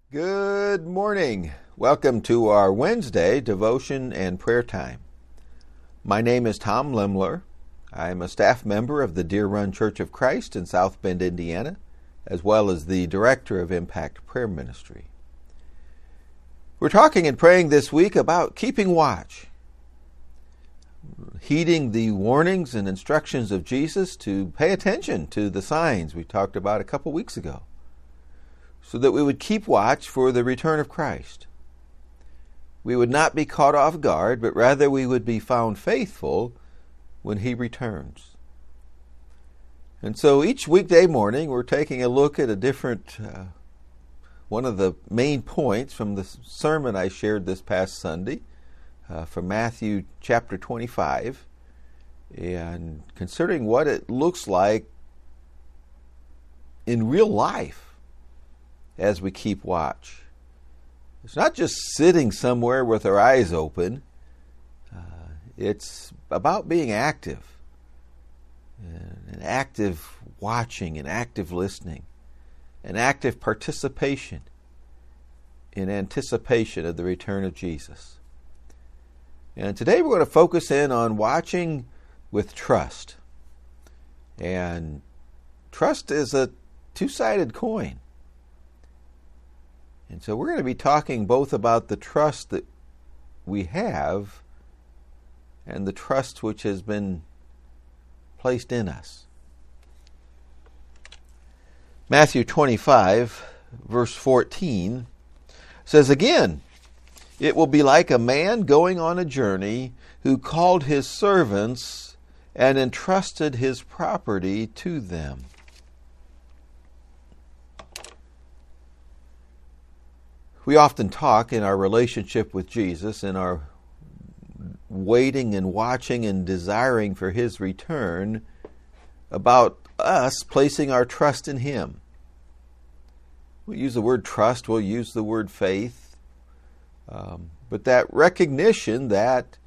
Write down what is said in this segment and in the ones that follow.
Good morning. Welcome to our Wednesday devotion and prayer time. My name is Tom Lemler. I'm a staff member of the Deer Run Church of Christ in South Bend, Indiana, as well as the director of Impact Prayer Ministry. We're talking and praying this week about keeping watch, heeding the warnings and instructions of Jesus to pay attention to the signs we talked about a couple weeks ago, so that we would keep watch for the return of Christ. We would not be caught off guard, but rather we would be found faithful when He returns. And so each weekday morning we're taking a look at a different, one of the main points from the sermon I shared this past Sunday from Matthew chapter 25, and considering what it looks like in real life as we keep watch. It's not just sitting somewhere with our eyes open. It's about being active, and active watching, and active listening, and active participation in anticipation of the return of Jesus. And today we're going to focus in on watching with trust. And trust is a two-sided coin. And so we're going to be talking both about the trust that we have and the trust which has been placed in us. Matthew 25, verse 14 says again, "It will be like a man going on a journey who called his servants and entrusted his property to them." We often talk in our relationship with Jesus, in our waiting and watching and desiring for His return, about us placing our trust in Him. We'll use the word trust, we'll use the word faith, but that recognition that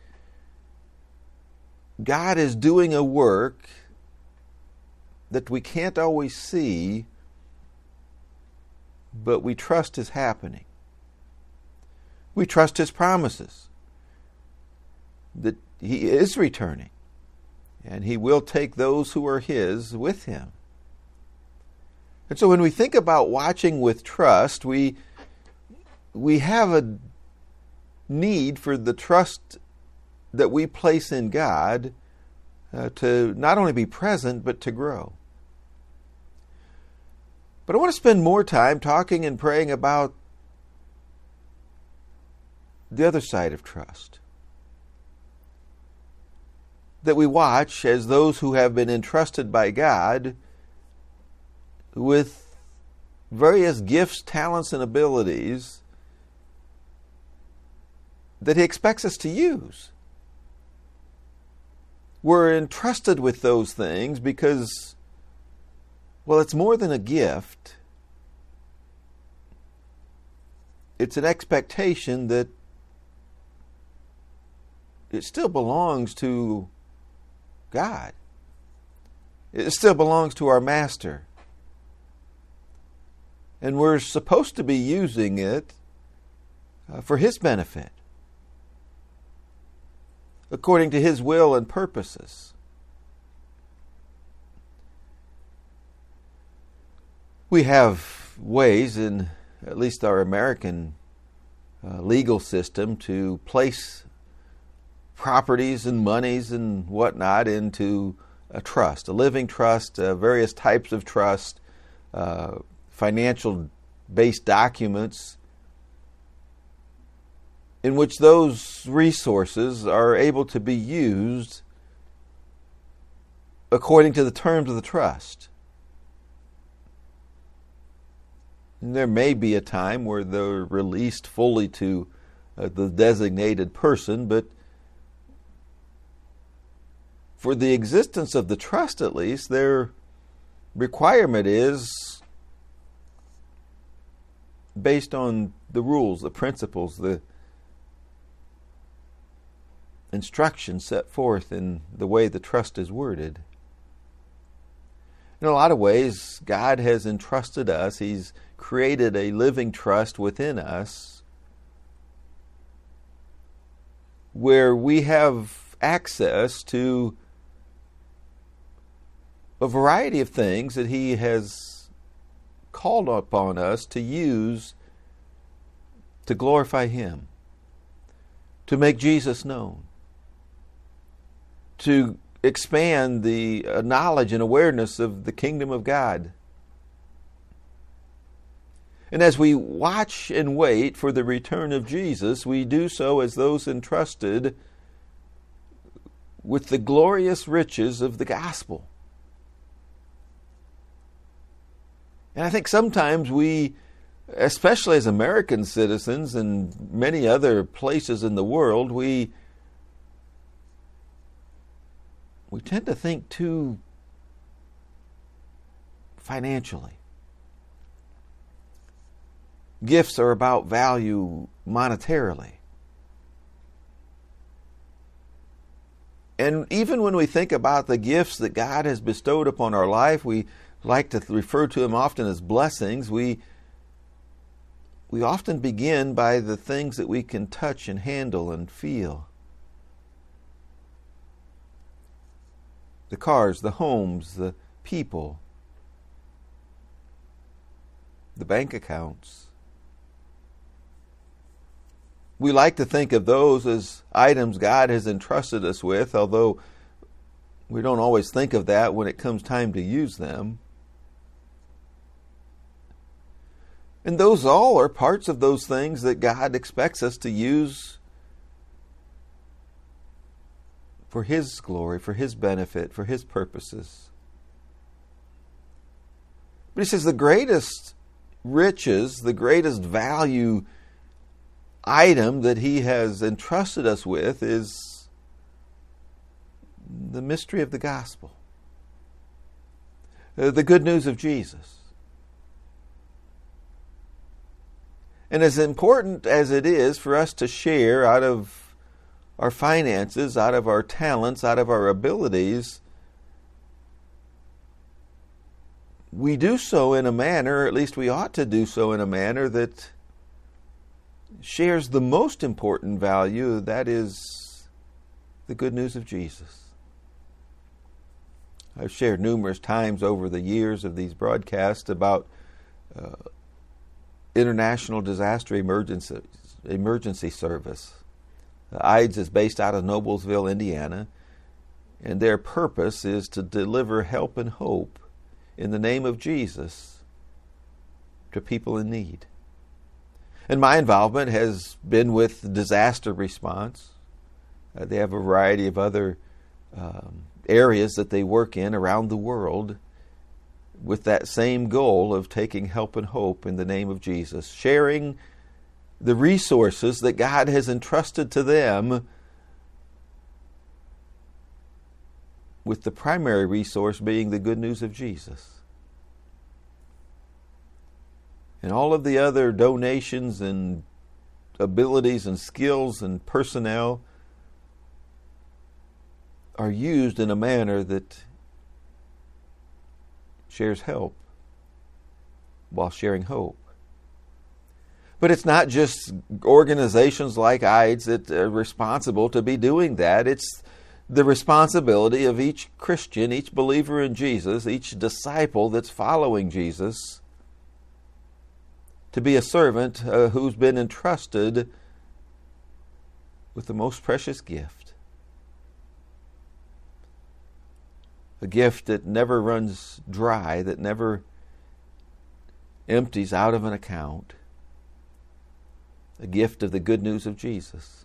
God is doing a work that we can't always see, but we trust is happening. We trust His promises, that He is returning, and He will take those who are His with Him. And so when we think about watching with trust, we have a need for the trust that we place in God to not only be present, but to grow. But I want to spend more time talking and praying about the other side of trust. That we watch as those who have been entrusted by God with various gifts, talents, and abilities that He expects us to use. We're entrusted with those things because, well, it's more than a gift. It's an expectation that it still belongs to God. It still belongs to our Master. And we're supposed to be using it for His benefit, according to His will and purposes. We have ways in at least our American legal system to place properties and monies and whatnot into a trust, a living trust, various types of trust, financial-based documents in which those resources are able to be used according to the terms of the trust. And there may be a time where they're released fully to the designated person, but for the existence of the trust, at least, their requirement is based on the rules, the principles, the instructions set forth in the way the trust is worded. In a lot of ways, God has entrusted us. He's created a living trust within us where we have access to a variety of things that He has called upon us to use to glorify Him, to make Jesus known, to expand the knowledge and awareness of the kingdom of God. And as we watch and wait for the return of Jesus, we do so as those entrusted with the glorious riches of the gospel. And I think sometimes we, especially as American citizens and many other places in the world, we tend to think too financially. Gifts are about value monetarily. And even when we think about the gifts that God has bestowed upon our life, we like to refer to them often as blessings. We often begin by the things that we can touch and handle and feel. The cars, the homes, the people, the bank accounts. We like to think of those as items God has entrusted us with, although we don't always think of that when it comes time to use them. And those all are parts of those things that God expects us to use for His glory, for His benefit, for His purposes. But He says the greatest riches, the greatest value item that He has entrusted us with is the mystery of the gospel, the good news of Jesus. And as important as it is for us to share out of our finances, out of our talents, out of our abilities, we do so in a manner, or at least we ought to do so in a manner that shares the most important value, that is the good news of Jesus. I've shared numerous times over the years of these broadcasts about International Disaster Emergency Service. IDES is based out of Noblesville, Indiana, and their purpose is to deliver help and hope in the name of Jesus to people in need. And my involvement has been with disaster response. They have a variety of other areas that they work in around the world with that same goal of taking help and hope in the name of Jesus, sharing the resources that God has entrusted to them, with the primary resource being the good news of Jesus. And all of the other donations and abilities and skills and personnel are used in a manner that shares help while sharing hope. But it's not just organizations like IDES that are responsible to be doing that. It's the responsibility of each Christian, each believer in Jesus, each disciple that's following Jesus, to be a servant who's been entrusted with the most precious gift. A gift that never runs dry, that never empties out of an account. A gift of the good news of Jesus.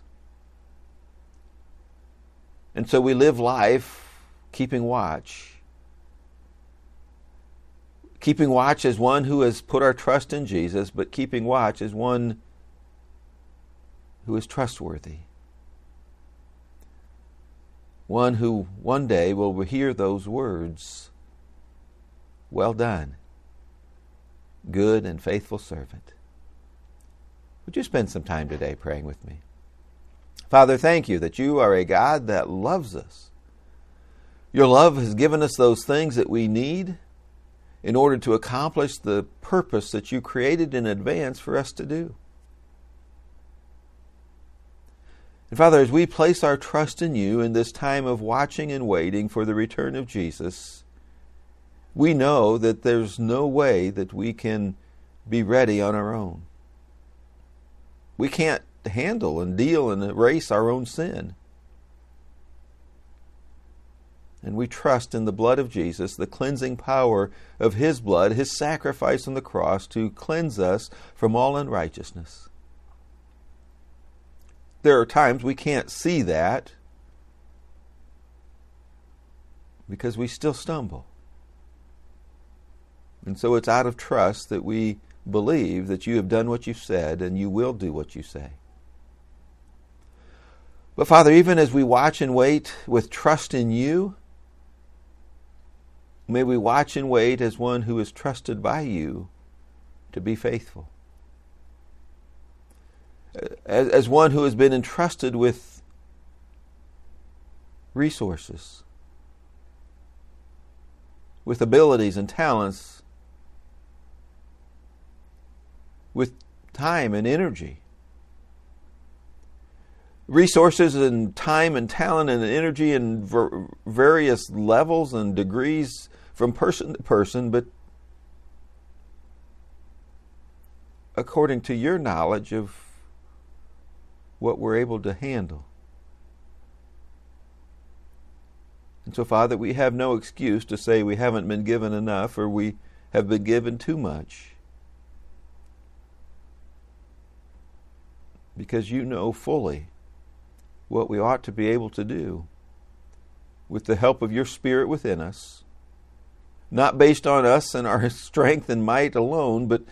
And so we live life keeping watch. Keeping watch as one who has put our trust in Jesus, but keeping watch as one who is trustworthy. One who one day will hear those words, "Well done, good and faithful servant." Would you spend some time today praying with me? Father, thank you that you are a God that loves us. Your love has given us those things that we need, in order to accomplish the purpose that you created in advance for us to do. And Father, as we place our trust in you in this time of watching and waiting for the return of Jesus, we know that there's no way that we can be ready on our own. We can't handle and deal and erase our own sin. And we trust in the blood of Jesus, the cleansing power of His blood, His sacrifice on the cross to cleanse us from all unrighteousness. There are times we can't see that because we still stumble. And so it's out of trust that we believe that you have done what you said and you will do what you say. But Father, even as we watch and wait with trust in you, may we watch and wait as one who is trusted by you to be faithful. As one who has been entrusted with resources, with abilities and talents, with time and energy. Resources and time and talent and energy in various levels and degrees from person to person, but according to your knowledge of what we're able to handle. And so, Father, we have no excuse to say we haven't been given enough or we have been given too much. Because you know fully what we ought to be able to do with the help of your Spirit within us, not based on us and our strength and might alone, but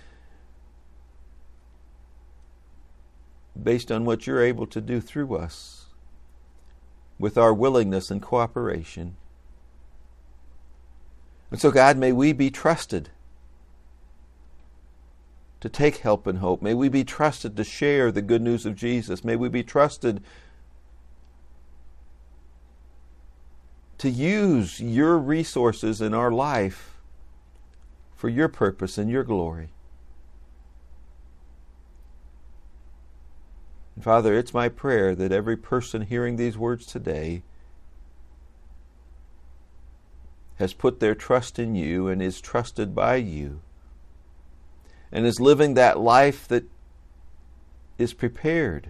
based on what you're able to do through us with our willingness and cooperation. And so, God, may we be trusted to take help and hope. May we be trusted to share the good news of Jesus. May we be trusted to use your resources in our life for your purpose and your glory. And Father, it's my prayer that every person hearing these words today has put their trust in you and is trusted by you and is living that life that is prepared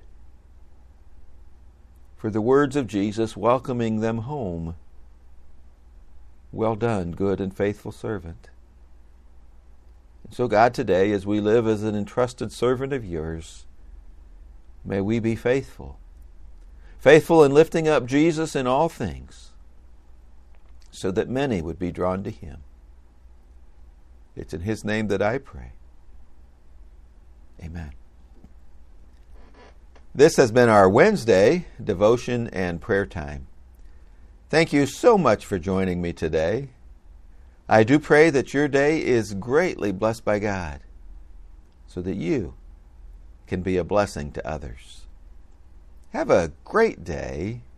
for the words of Jesus welcoming them home. Well done, good and faithful servant. And so, God, today, as we live as an entrusted servant of yours, may we be faithful. Faithful in lifting up Jesus in all things, so that many would be drawn to Him. It's in His name that I pray. Amen. This has been our Wednesday devotion and prayer time. Thank you so much for joining me today. I do pray that your day is greatly blessed by God, so that you can be a blessing to others. Have a great day